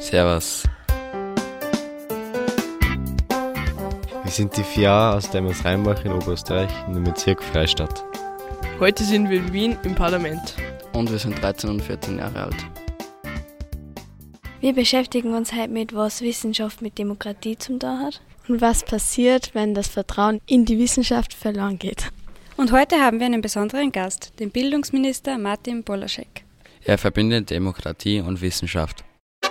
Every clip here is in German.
Servus. Wir sind die 4 aus Dämmersrheinbach in Oberösterreich in dem Bezirk Freistadt. Heute sind wir in Wien im Parlament. Und wir sind 13 und 14 Jahre alt. Wir beschäftigen uns heute mit, was Wissenschaft mit Demokratie zum tun hat. Und was passiert, wenn das Vertrauen in die Wissenschaft verloren geht. Und heute haben wir einen besonderen Gast, den Bildungsminister Martin Bollaschek. Er verbindet Demokratie und Wissenschaft.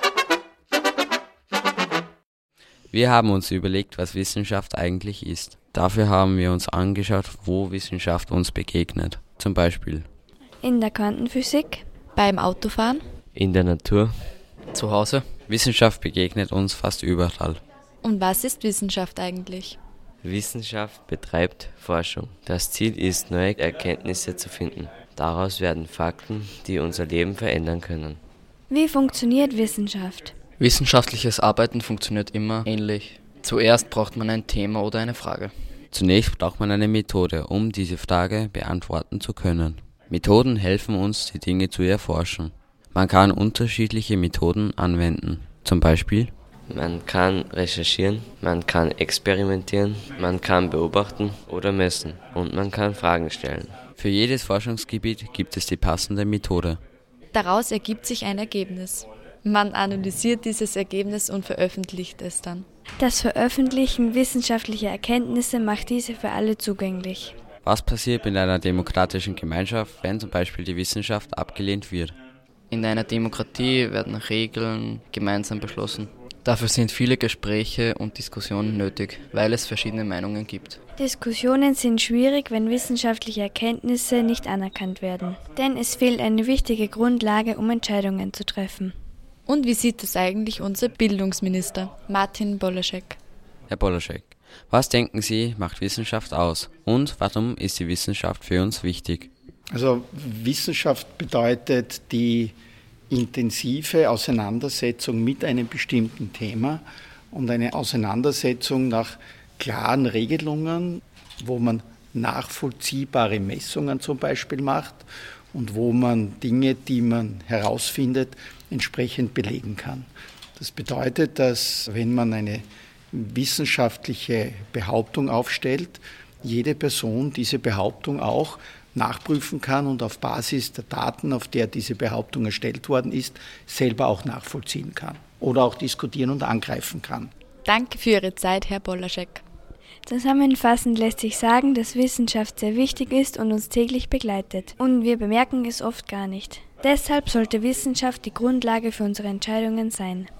Wir haben uns überlegt, was Wissenschaft eigentlich ist. Dafür haben wir uns angeschaut, wo Wissenschaft uns begegnet. Zum Beispiel in der Quantenphysik, beim Autofahren, in der Natur, zu Hause. Wissenschaft begegnet uns fast überall. Und was ist Wissenschaft eigentlich? Wissenschaft betreibt Forschung. Das Ziel ist, neue Erkenntnisse zu finden. Daraus werden Fakten, die unser Leben verändern können. Wie funktioniert Wissenschaft? Wissenschaftliches Arbeiten funktioniert immer ähnlich. Zuerst braucht man ein Thema oder eine Frage. Zunächst braucht man eine Methode, um diese Frage beantworten zu können. Methoden helfen uns, die Dinge zu erforschen. Man kann unterschiedliche Methoden anwenden. Zum Beispiel: Man kann recherchieren, man kann experimentieren, man kann beobachten oder messen und man kann Fragen stellen. Für jedes Forschungsgebiet gibt es die passende Methode. Daraus ergibt sich ein Ergebnis. Man analysiert dieses Ergebnis und veröffentlicht es dann. Das Veröffentlichen wissenschaftlicher Erkenntnisse macht diese für alle zugänglich. Was passiert in einer demokratischen Gemeinschaft, wenn zum Beispiel die Wissenschaft abgelehnt wird? In einer Demokratie werden Regeln gemeinsam beschlossen. Dafür sind viele Gespräche und Diskussionen nötig, weil es verschiedene Meinungen gibt. Diskussionen sind schwierig, wenn wissenschaftliche Erkenntnisse nicht anerkannt werden. Denn es fehlt eine wichtige Grundlage, um Entscheidungen zu treffen. Und wie sieht es eigentlich unser Bildungsminister, Martin Bollaschek? Herr Bollaschek, was denken Sie, macht Wissenschaft aus? Und warum ist die Wissenschaft für uns wichtig? Also Wissenschaft bedeutet die intensive Auseinandersetzung mit einem bestimmten Thema und eine Auseinandersetzung nach klaren Regelungen, wo man nachvollziehbare Messungen zum Beispiel macht und wo man Dinge, die man herausfindet, entsprechend belegen kann. Das bedeutet, dass wenn man eine wissenschaftliche Behauptung aufstellt, jede Person diese Behauptung auch nachprüfen kann und auf Basis der Daten, auf der diese Behauptung erstellt worden ist, selber auch nachvollziehen kann oder auch diskutieren und angreifen kann. Danke für Ihre Zeit, Herr Bollaschek. Zusammenfassend lässt sich sagen, dass Wissenschaft sehr wichtig ist und uns täglich begleitet. Und wir bemerken es oft gar nicht. Deshalb sollte Wissenschaft die Grundlage für unsere Entscheidungen sein.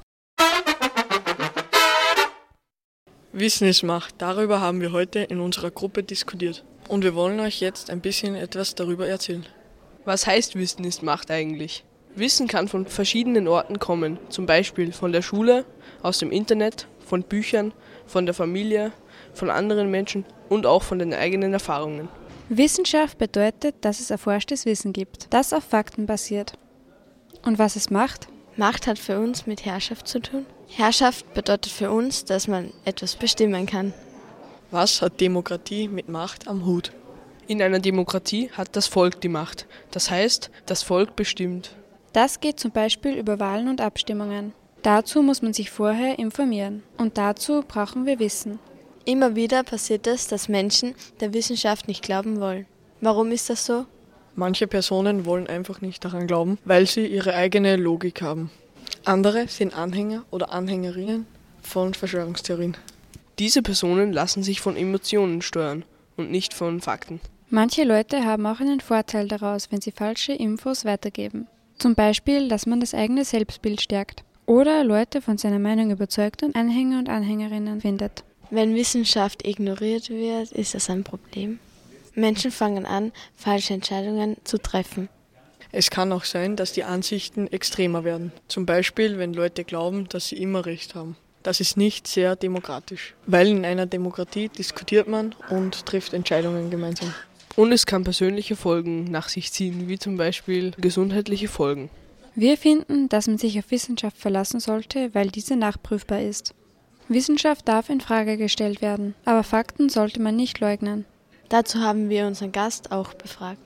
Wissen ist Macht. Darüber haben wir heute in unserer Gruppe diskutiert. Und wir wollen euch jetzt ein bisschen etwas darüber erzählen. Was heißt Wissen ist Macht eigentlich? Wissen kann von verschiedenen Orten kommen. Zum Beispiel von der Schule, aus dem Internet, von Büchern, von der Familie, von anderen Menschen und auch von den eigenen Erfahrungen. Wissenschaft bedeutet, dass es erforschtes Wissen gibt, das auf Fakten basiert. Und was es macht? Macht hat für uns mit Herrschaft zu tun. Herrschaft bedeutet für uns, dass man etwas bestimmen kann. Was hat Demokratie mit Macht am Hut? In einer Demokratie hat das Volk die Macht. Das heißt, das Volk bestimmt. Das geht zum Beispiel über Wahlen und Abstimmungen. Dazu muss man sich vorher informieren. Und dazu brauchen wir Wissen. Immer wieder passiert es, dass Menschen der Wissenschaft nicht glauben wollen. Warum ist das so? Manche Personen wollen einfach nicht daran glauben, weil sie ihre eigene Logik haben. Andere sind Anhänger oder Anhängerinnen von Verschwörungstheorien. Diese Personen lassen sich von Emotionen steuern und nicht von Fakten. Manche Leute haben auch einen Vorteil daraus, wenn sie falsche Infos weitergeben. Zum Beispiel, dass man das eigene Selbstbild stärkt. Oder Leute von seiner Meinung überzeugt und Anhänger und Anhängerinnen findet. Wenn Wissenschaft ignoriert wird, ist das ein Problem. Menschen fangen an, falsche Entscheidungen zu treffen. Es kann auch sein, dass die Ansichten extremer werden. Zum Beispiel, wenn Leute glauben, dass sie immer Recht haben. Das ist nicht sehr demokratisch, weil in einer Demokratie diskutiert man und trifft Entscheidungen gemeinsam. Und es kann persönliche Folgen nach sich ziehen, wie zum Beispiel gesundheitliche Folgen. Wir finden, dass man sich auf Wissenschaft verlassen sollte, weil diese nachprüfbar ist. Wissenschaft darf in Frage gestellt werden, aber Fakten sollte man nicht leugnen. Dazu haben wir unseren Gast auch befragt.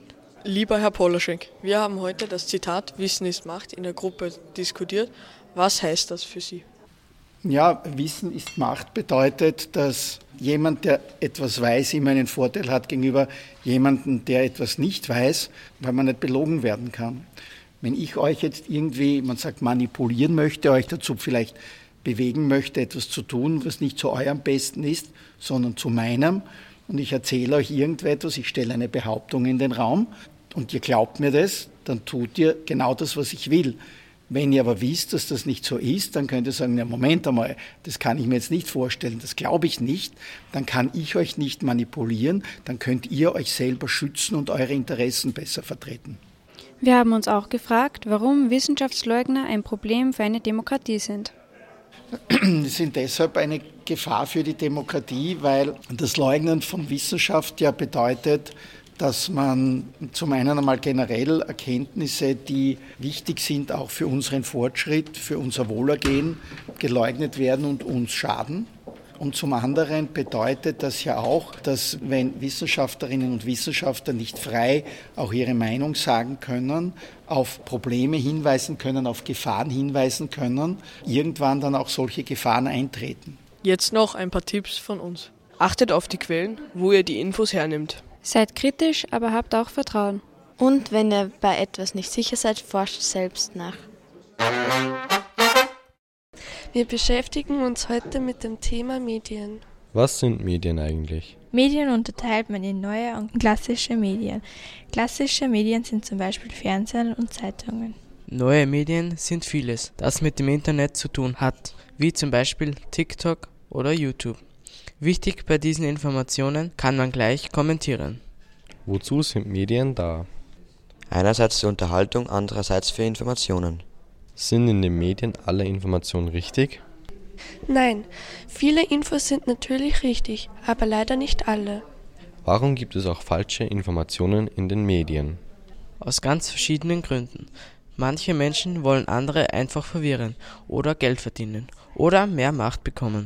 Lieber Herr Polaschek, wir haben heute das Zitat Wissen ist Macht in der Gruppe diskutiert. Was heißt das für Sie? Ja, Wissen ist Macht bedeutet, dass jemand, der etwas weiß, immer einen Vorteil hat gegenüber jemandem, der etwas nicht weiß, weil man nicht belogen werden kann. Wenn ich euch jetzt irgendwie, man sagt, manipulieren möchte, euch dazu vielleicht bewegen möchte, etwas zu tun, was nicht zu eurem Besten ist, sondern zu meinem, und ich erzähle euch irgendetwas, ich stelle eine Behauptung in den Raum und ihr glaubt mir das, dann tut ihr genau das, was ich will. Wenn ihr aber wisst, dass das nicht so ist, dann könnt ihr sagen, ja, Moment einmal, das kann ich mir jetzt nicht vorstellen, das glaube ich nicht, dann kann ich euch nicht manipulieren, dann könnt ihr euch selber schützen und eure Interessen besser vertreten. Wir haben uns auch gefragt, warum Wissenschaftsleugner ein Problem für eine Demokratie sind. Sie sind deshalb eine Gefahr für die Demokratie, weil das Leugnen von Wissenschaft ja bedeutet, dass man zum einen einmal generell Erkenntnisse, die wichtig sind, auch für unseren Fortschritt, für unser Wohlergehen, geleugnet werden und uns schaden. Und zum anderen bedeutet das ja auch, dass wenn Wissenschaftlerinnen und Wissenschaftler nicht frei auch ihre Meinung sagen können, auf Probleme hinweisen können, auf Gefahren hinweisen können, irgendwann dann auch solche Gefahren eintreten. Jetzt noch ein paar Tipps von uns. Achtet auf die Quellen, wo ihr die Infos hernimmt. Seid kritisch, aber habt auch Vertrauen. Und wenn ihr bei etwas nicht sicher seid, forscht selbst nach. Wir beschäftigen uns heute mit dem Thema Medien. Was sind Medien eigentlich? Medien unterteilt man in neue und klassische Medien. Klassische Medien sind zum Beispiel Fernsehen und Zeitungen. Neue Medien sind vieles, das mit dem Internet zu tun hat, wie zum Beispiel TikTok oder YouTube. Wichtig bei diesen Informationen kann man gleich kommentieren. Wozu sind Medien da? Einerseits zur Unterhaltung, andererseits für Informationen. Sind in den Medien alle Informationen richtig? Nein, viele Infos sind natürlich richtig, aber leider nicht alle. Warum gibt es auch falsche Informationen in den Medien? Aus ganz verschiedenen Gründen. Manche Menschen wollen andere einfach verwirren oder Geld verdienen oder mehr Macht bekommen.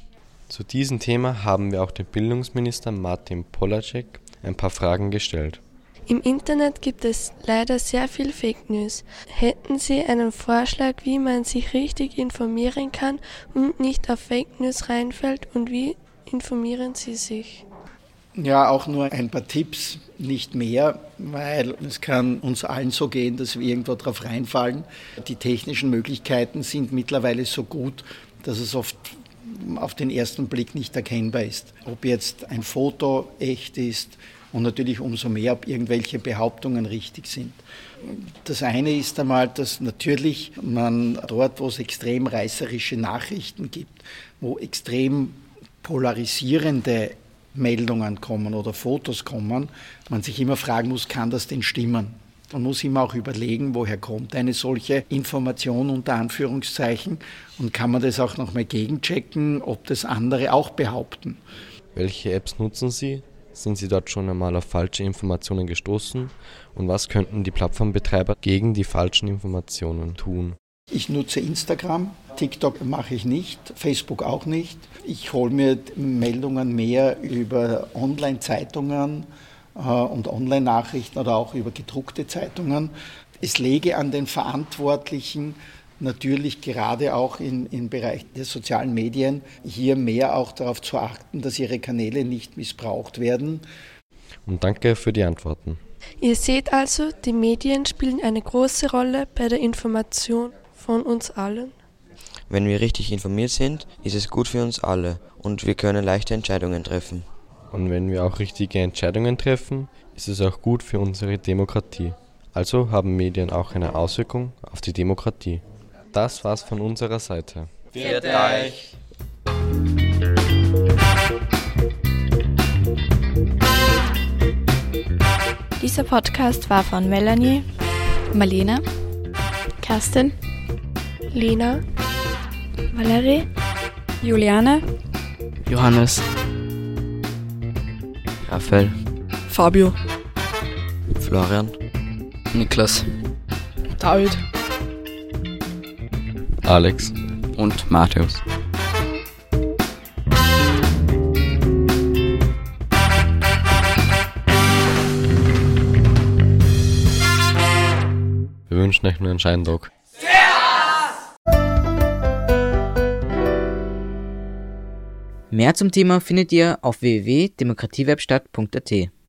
Zu diesem Thema haben wir auch dem Bildungsminister Martin Polaschek ein paar Fragen gestellt. Im Internet gibt es leider sehr viel Fake News. Hätten Sie einen Vorschlag, wie man sich richtig informieren kann und nicht auf Fake News reinfällt, und wie informieren Sie sich? Ja, auch nur ein paar Tipps, nicht mehr, weil es kann uns allen so gehen, dass wir irgendwo drauf reinfallen. Die technischen Möglichkeiten sind mittlerweile so gut, dass es oft auf den ersten Blick nicht erkennbar ist. Ob jetzt ein Foto echt ist und natürlich umso mehr, ob irgendwelche Behauptungen richtig sind. Das eine ist einmal, dass natürlich man dort, wo es extrem reißerische Nachrichten gibt, wo extrem polarisierende Meldungen kommen oder Fotos kommen, man sich immer fragen muss, kann das denn stimmen? Man muss immer auch überlegen, woher kommt eine solche Information unter Anführungszeichen, und kann man das auch nochmal gegenchecken, ob das andere auch behaupten. Welche Apps nutzen Sie? Sind Sie dort schon einmal auf falsche Informationen gestoßen? Und was könnten die Plattformbetreiber gegen die falschen Informationen tun? Ich nutze Instagram, TikTok mache ich nicht, Facebook auch nicht. Ich hole mir Meldungen mehr über Online-Zeitungen und Online-Nachrichten oder auch über gedruckte Zeitungen. Es läge an den Verantwortlichen, natürlich gerade auch im Bereich der sozialen Medien, hier mehr auch darauf zu achten, dass ihre Kanäle nicht missbraucht werden. Und danke für die Antworten. Ihr seht also, die Medien spielen eine große Rolle bei der Information von uns allen. Wenn wir richtig informiert sind, ist es gut für uns alle und wir können leichte Entscheidungen treffen. Und wenn wir auch richtige Entscheidungen treffen, ist es auch gut für unsere Demokratie. Also haben Medien auch eine Auswirkung auf die Demokratie. Das war's von unserer Seite. Viert euch! Dieser Podcast war von Melanie, Marlene, Kerstin, Lena, Valerie, Juliane, Johannes, Raphael, Fabio, Florian, Niklas, David, Alex und Matthäus. wünschen euch nur einen schönen Tag. Mehr zum Thema findet ihr auf www.demokratiewebstadt.at.